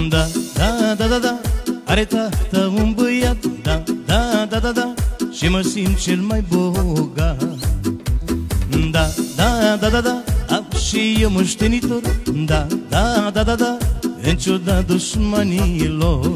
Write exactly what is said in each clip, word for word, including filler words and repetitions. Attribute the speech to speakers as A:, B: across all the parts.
A: Da, da, da, da, da, are tata un băiat. Da, da, da, da, da, și mă simt cel mai bogat. Da, da, da, da, da, am și eu moștenitor. Da, da, da, da, da, în ciuda dușmanilor.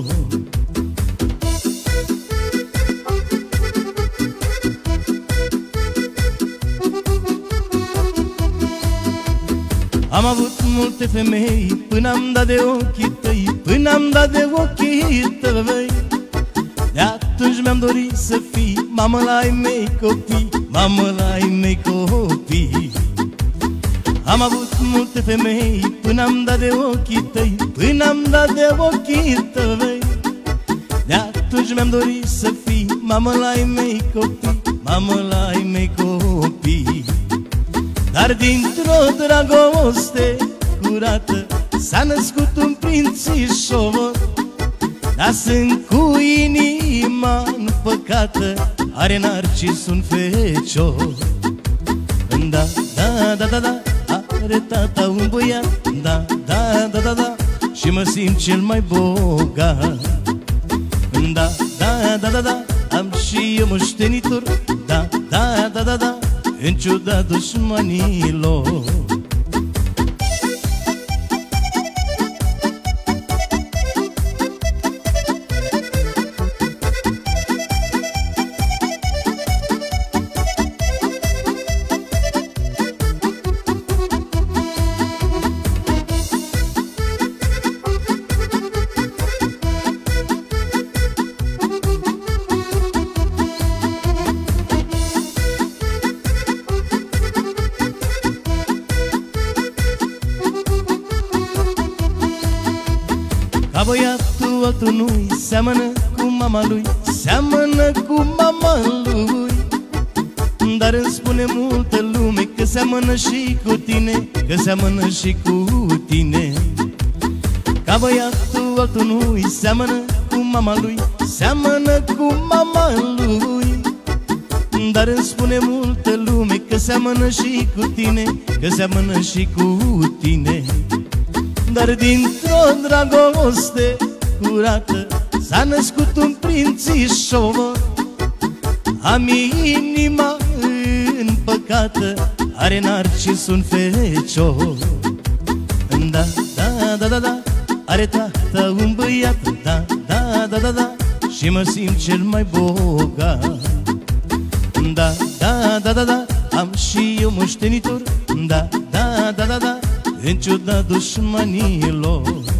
A: Am avut multe femei până am dat de ochii tăi, până am dat de ochii tăi. De atunci mi-am dorit să fii mamă la ai mei copii, mamă la ai mei copii. Am avut multe femei până am dat de ochii tăi, până am dat de ochii tăi. De atunci mi-am dorit să fii mamă la ai mei copii, mamă la ai mei copii. Dar dintr-o dragoste curată s-a născut un prințișor. Dar sunt cu inima împăcată, are Narcis un fecior. Da, da, da, da, da, are tata un băiat. Da, da, da, da, da, și mă simt cel mai bogat. Da, da, da, da, da, am și eu moștenitor. Da, da, da, da, da, în ciuda dușmanilor. Ca băiatul altul nu-i seamănă cu mama lui, seamănă cu mama lui. Dar îmi spune multă lume că seamănă și cu tine, că seamănă și cu tine. Ca băiatul altul nu-i seamănă cu mama lui, seamănă cu mama lui. Dar îmi spune multă lume că seamănă și cu tine, că seamănă și cu tine. Dar dintr-o dragoste curată s-a născut un prințișor. Am inima împăcată, are Narcis un fecior. Da, da, da, da, da, are tata un băiat. Da, da, da, da, da, și mă simt cel mai bogat. Da, da, da, da, da, am și eu moștenitor. Da, da, da, da, da, în ciuda dușmanilor.